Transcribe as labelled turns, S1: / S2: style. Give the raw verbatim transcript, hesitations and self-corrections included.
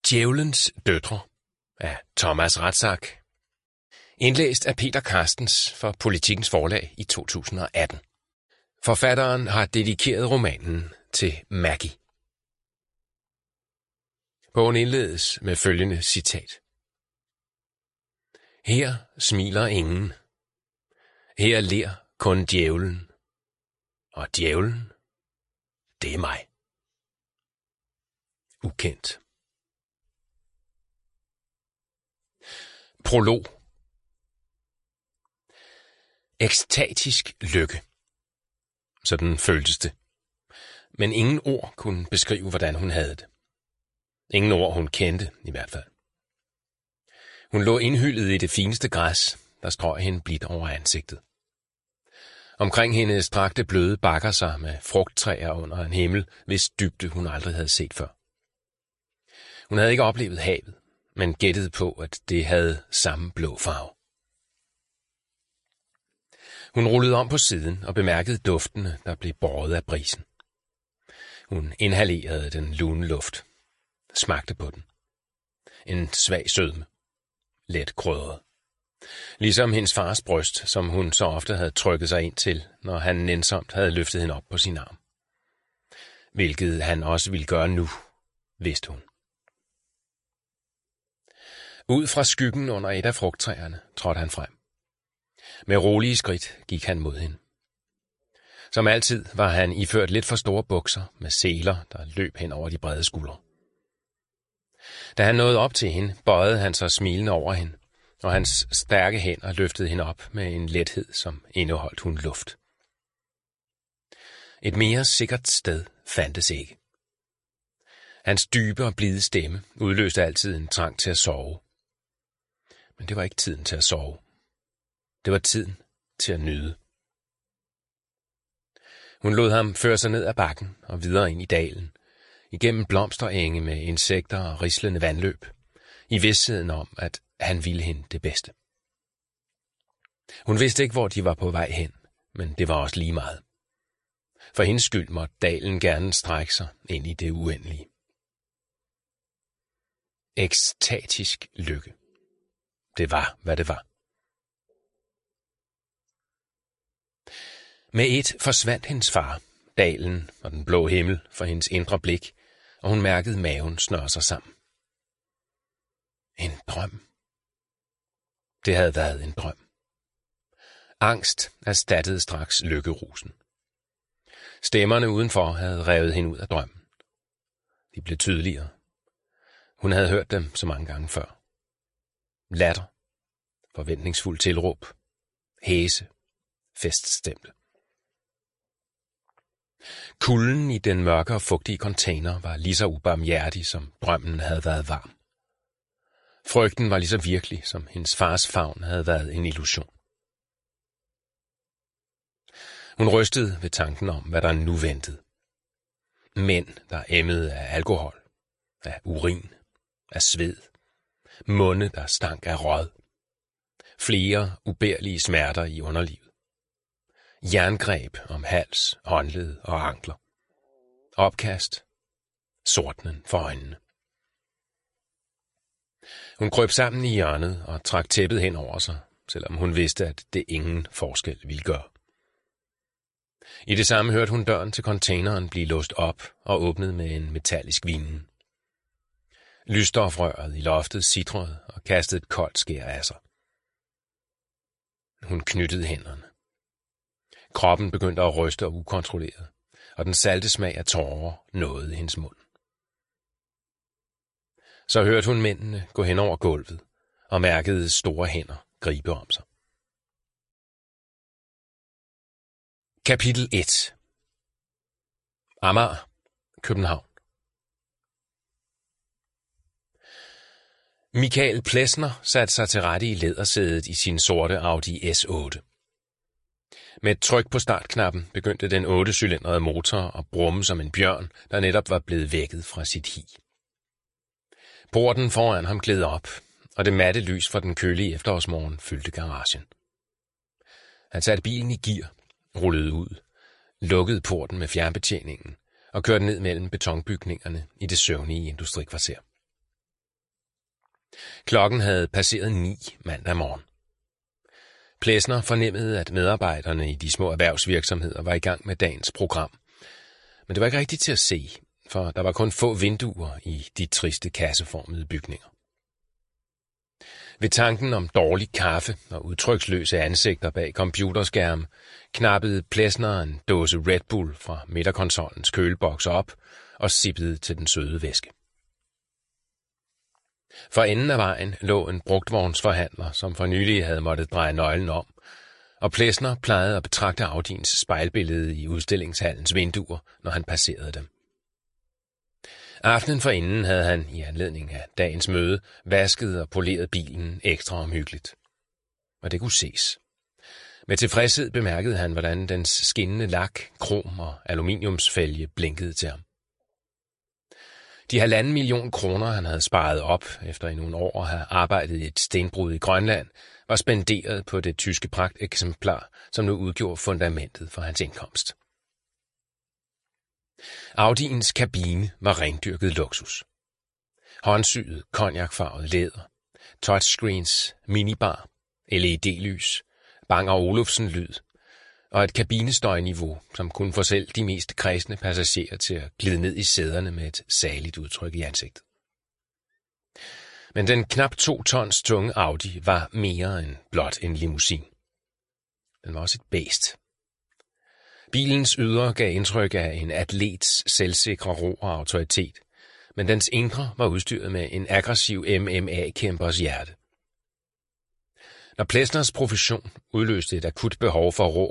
S1: Djævelens døtre af Thomas Rathsack. Indlæst af Peter Carstens for Politikens Forlag i to tusind og atten. Forfatteren har dedikeret romanen til Maggie. Bogen indledes med følgende citat. Her smiler ingen. Her ler kun djævlen. Og djævlen, det er mig. Ukendt. Prolog. Ekstatisk lykke. Sådan føltes det. Men ingen ord kunne beskrive, hvordan hun havde det. Ingen ord, hun kendte, i hvert fald. Hun lå indhyllet i det fineste græs, der strøg hende blidt over ansigtet. Omkring hende strakte bløde bakker sig med frugttræer under en himmel, hvis dybde hun aldrig havde set før. Hun havde ikke oplevet havet, men gættede på, at det havde samme blå farve. Hun rullede om på siden og bemærkede duftene, der blev båret af brisen. Hun inhalerede den lune luft, smagte på den. En svag sødme, let krydret. Ligesom hendes fars bryst, som hun så ofte havde trykket sig ind til, når han nænsomt havde løftet hende op på sin arm. Hvilket han også ville gøre nu, vidste hun. Ud fra skyggen under et af frugttræerne trådte han frem. Med rolige skridt gik han mod hende. Som altid var han iført lidt for store bukser med seler, der løb hen over de brede skuldre. Da han nåede op til hende, bøjede han sig smilende over hende, og hans stærke hænder løftede hende op med en lethed, som indeholdt hun luft. Et mere sikkert sted fandtes ikke. Hans dybe og blide stemme udløste altid en trang til at sove. Men det var ikke tiden til at sove. Det var tiden til at nyde. Hun lod ham føre sig ned ad bakken og videre ind i dalen, igennem blomsterenge med insekter og rislende vandløb, i vidstheden om, at han ville hende det bedste. Hun vidste ikke, hvor de var på vej hen, men det var også lige meget. For hendes skyld måtte dalen gerne strække sig ind i det uendelige. Ekstatisk lykke. Det var, hvad det var. Med et forsvandt hendes far, dalen og den blå himmel for hendes indre blik, og hun mærkede maven snøre sig sammen. En drøm. Det havde været en drøm. Angst erstattede straks lykkerusen. Stemmerne udenfor havde revet hende ud af drømmen. De blev tydeligere. Hun havde hørt dem så mange gange før. Latter, forventningsfuld tilråb, hæse, feststemte. Kulden i den mørke og fugtige container var lige så ubarmhjertig, som drømmen havde været varm. Frygten var lige så virkelig, som hendes fars favn havde været en illusion. Hun rystede ved tanken om, hvad der nu ventede. Mænd, der emmede af alkohol, af urin, af sved, munde, der stank af råd, flere ubærlige smerter i underlivet, jerngreb om hals, håndled og ankler, opkast, sortnen for øjnene. Hun krøb sammen i hjørnet og trak tæppet hen over sig, selvom hun vidste, at det ingen forskel ville gøre. I det samme hørte hun døren til containeren blive låst op og åbnet med en metallisk vinen. Lysstofrøret i loftet sitrede og kastede et koldt skær af sig. Hun knyttede hænderne. Kroppen begyndte at ryste ukontrolleret, og den salte smag af tårer nåede hendes mund. Så hørte hun mændene gå hen over gulvet og mærkede store hænder gribe om sig. Kapitel et. Amager, København. Michael Plesner satte sig til rette i lædersædet i sin sorte Audi S otte. Med et tryk på startknappen begyndte den otte-cylindrede motor at brumme som en bjørn, der netop var blevet vækket fra sit hi. Porten foran ham gled op, og det matte lys fra den kølige efterårsmorgen fyldte garagen. Han satte bilen i gear, rullede ud, lukkede porten med fjernbetjeningen og kørte ned mellem betonbygningerne i det søvnige industrikvarter. Klokken havde passeret ni mandag morgen. Plesner fornemmede, at medarbejderne i de små erhvervsvirksomheder var i gang med dagens program. Men det var ikke rigtigt til at se, for der var kun få vinduer i de triste kasseformede bygninger. Ved tanken om dårlig kaffe og udtryksløse ansigter bag computerskærmen, knappede Plesner en dåse Red Bull fra midterkonsollens køleboks op og sippede til den søde væske. For enden af vejen lå en brugtvognsforhandler, som for nylig havde måttet dreje nøglen om, og Plesner plejede at betragte Audins spejlbillede i udstillingshallens vinduer, når han passerede dem. Aftenen forinden havde han, i anledning af dagens møde, vasket og poleret bilen ekstra omhyggeligt. Og det kunne ses. Med tilfredshed bemærkede han, hvordan dens skinnende lak, krom og aluminiumsfælge blinkede til ham. De halvanden million kroner, han havde sparet op efter i nogle år at have arbejdet i et stenbrud i Grønland, var spenderet på det tyske pragteksemplar, som nu udgjorde fundamentet for hans indkomst. Audiens kabine var rendyrket luksus. Håndsyet, cognacfarvet læder, touchscreens, minibar, L E D-lys, Bang og Olufsen-lyd og et kabinestøjniveau, som kunne få selv de mest kredsende passagerer til at glide ned i sæderne med et saligt udtryk i ansigtet. Men den knap to tons tunge Audi var mere end blot en limousin. Den var også et bæst. Bilens ydre gav indtryk af en atlets selvsikre ro og autoritet, men dens indre var udstyret med en aggressiv M M A-kæmpers hjerte. Når Plesners profession udløste et akut behov for rå